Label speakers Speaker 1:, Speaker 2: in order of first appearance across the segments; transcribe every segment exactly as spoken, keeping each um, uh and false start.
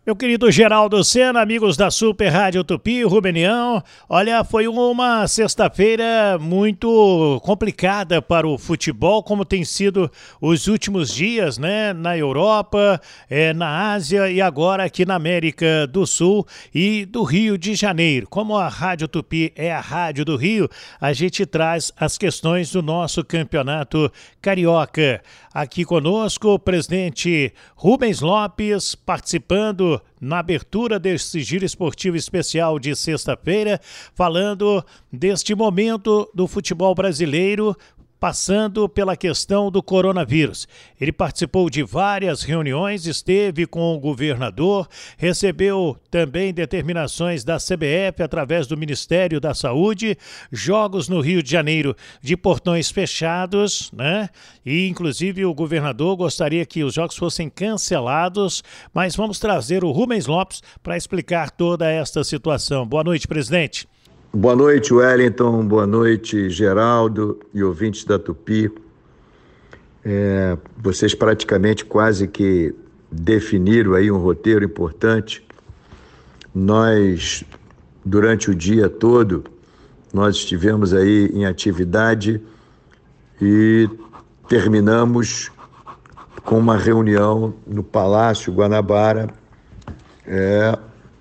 Speaker 1: Meu querido Geraldo Sena, amigos da Super Rádio Tupi, Rubenião, olha, foi uma sexta-feira muito complicada para o futebol, como tem sido os últimos dias, né, na Europa, é, na Ásia e agora aqui na América do Sul e do Rio de Janeiro. Como a Rádio Tupi é a rádio do Rio, a gente traz as questões do nosso campeonato carioca. Aqui conosco o presidente Rubens Lopes, participando na abertura deste giro esportivo especial de sexta-feira, falando deste momento do futebol brasileiro, passando pela questão do coronavírus. Ele participou de várias reuniões, esteve com o governador, recebeu também determinações da C B F através do Ministério da Saúde, jogos no Rio de Janeiro de portões fechados, né? E inclusive o governador gostaria que os jogos fossem cancelados, mas vamos trazer o Rubens Lopes para explicar toda esta situação. Boa noite, presidente.
Speaker 2: Boa noite, Wellington, boa noite, Geraldo e ouvintes da Tupi. É, vocês praticamente quase que definiram aí um roteiro importante. Nós, durante o dia todo, nós estivemos aí em atividade e terminamos com uma reunião no Palácio Guanabara, é,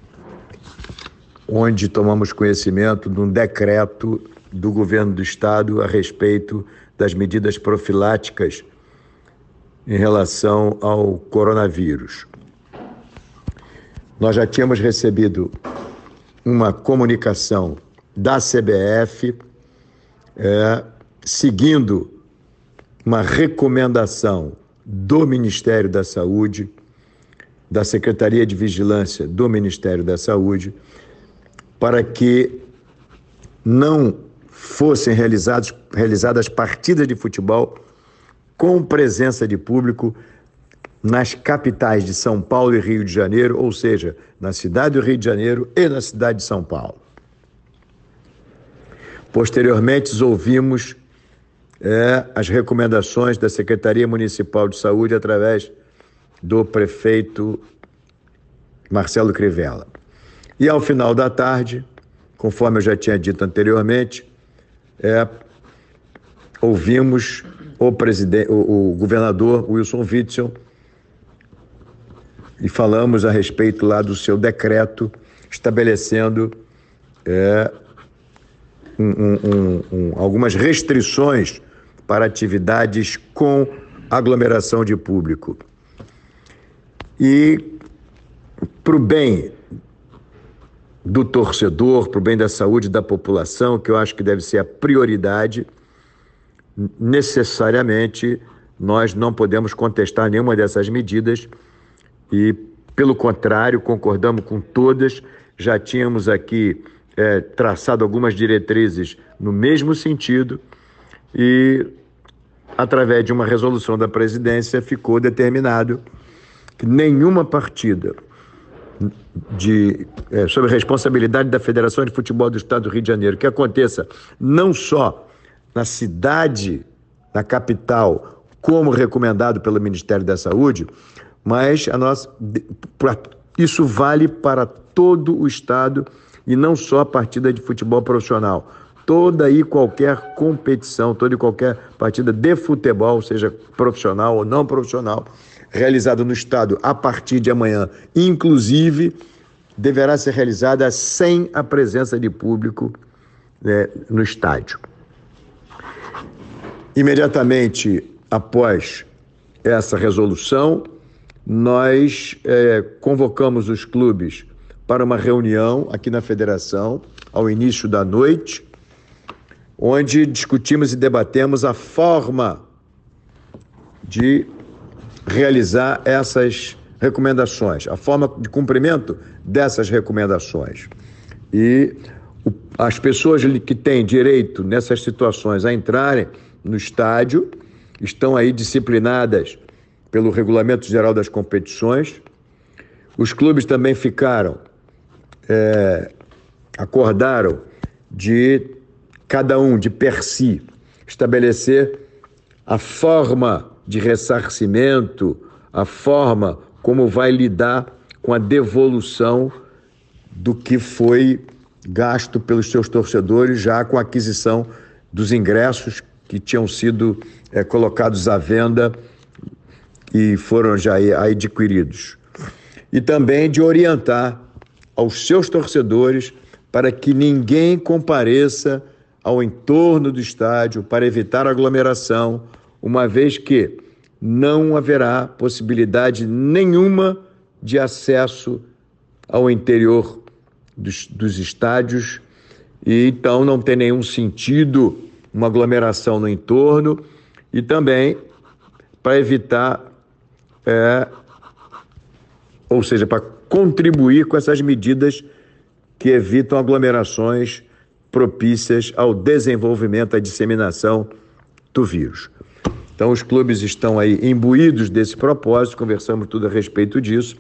Speaker 2: onde tomamos conhecimento de um decreto do governo do estado a respeito das medidas profiláticas em relação ao coronavírus. Nós já tínhamos recebido uma comunicação da C B F, é, seguindo uma recomendação do Ministério da Saúde, da Secretaria de Vigilância do Ministério da Saúde, para que não fossem realizados, realizadas partidas de futebol com presença de público nas capitais de São Paulo e Rio de Janeiro, ou seja, na cidade do Rio de Janeiro e na cidade de São Paulo. Posteriormente, ouvimos é, as recomendações da Secretaria Municipal de Saúde através do prefeito Marcelo Crivella. E ao final da tarde, conforme eu já tinha dito anteriormente, é, ouvimos o, presidente, o, o governador Wilson Witzel e falamos a respeito lá do seu decreto estabelecendo é, um, um, um, algumas restrições para atividades com aglomeração de público. E para o bem do torcedor, para o bem da saúde da população, que eu acho que deve ser a prioridade, necessariamente nós não podemos contestar nenhuma dessas medidas e, pelo contrário, concordamos com todas. Já tínhamos aqui é, traçado algumas diretrizes no mesmo sentido e, através de uma resolução da presidência, ficou determinado que nenhuma partida De, é, sob a responsabilidade da Federação de Futebol do Estado do Rio de Janeiro, que aconteça não só na cidade, na capital, como recomendado pelo Ministério da Saúde, mas a nossa, pra, isso vale para todo o Estado e não só a partida de futebol profissional. Toda e qualquer competição, toda e qualquer partida de futebol, seja profissional ou não profissional, realizada no Estado a partir de amanhã, inclusive, deverá ser realizada sem a presença de público, né, no estádio. Imediatamente após essa resolução, nós é, convocamos os clubes para uma reunião aqui na Federação, ao início da noite, onde discutimos e debatemos a forma de realizar essas recomendações, a forma de cumprimento dessas recomendações. E o, as pessoas que têm direito nessas situações a entrarem no estádio estão aí disciplinadas pelo Regulamento Geral das Competições. Os clubes também ficaram, é, acordaram de cada um, de per si, estabelecer a forma de ressarcimento, a forma como vai lidar com a devolução do que foi gasto pelos seus torcedores, já com a aquisição dos ingressos que tinham sido é, colocados à venda e foram já adquiridos. E também de orientar aos seus torcedores para que ninguém compareça ao entorno do estádio para evitar aglomeração, uma vez que não haverá possibilidade nenhuma de acesso ao interior dos, dos estádios e então não tem nenhum sentido uma aglomeração no entorno e também para evitar, é, ou seja, para contribuir com essas medidas que evitam aglomerações propícias ao desenvolvimento, à disseminação do vírus. Então, os clubes estão aí imbuídos desse propósito, conversamos tudo a respeito disso,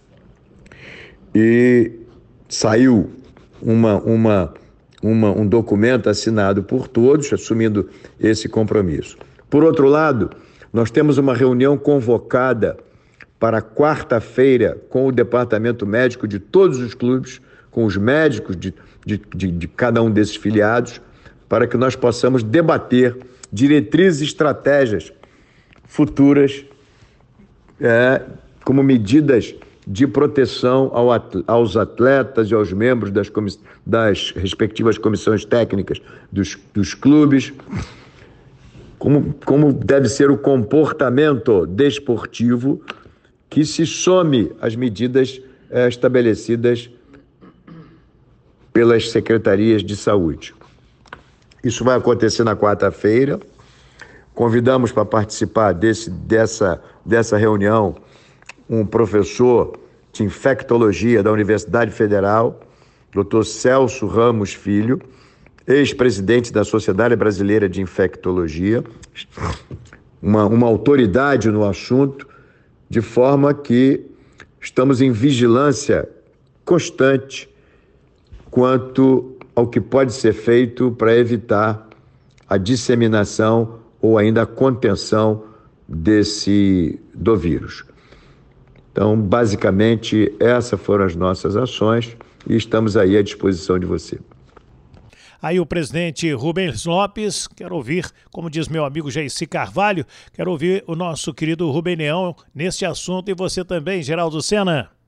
Speaker 2: e saiu uma, uma, uma, um documento assinado por todos, assumindo esse compromisso. Por outro lado, nós temos uma reunião convocada para quarta-feira com o departamento médico de todos os clubes, com os médicos de, de, de, de cada um desses filiados, para que nós possamos debater diretrizes e estratégias futuras é, como medidas de proteção ao, aos atletas e aos membros das, das respectivas comissões técnicas dos, dos clubes, como, como deve ser o comportamento desportivo que se some às medidas é, estabelecidas pelas secretarias de saúde. Isso vai acontecer na quarta-feira. Convidamos para participar desse, dessa, dessa reunião um professor de infectologia da Universidade Federal, doutor Celso Ramos Filho, ex-presidente da Sociedade Brasileira de Infectologia, uma, uma autoridade no assunto, de forma que estamos em vigilância constante quanto ao que pode ser feito para evitar a disseminação ou ainda a contenção desse, do vírus. Então, basicamente, essas foram as nossas ações e estamos aí à disposição de você.
Speaker 1: Aí o presidente Rubens Lopes, quero ouvir, como diz meu amigo Jaci Carvalho, quero ouvir o nosso querido Rubem Leão neste assunto e você também, Geraldo Sena.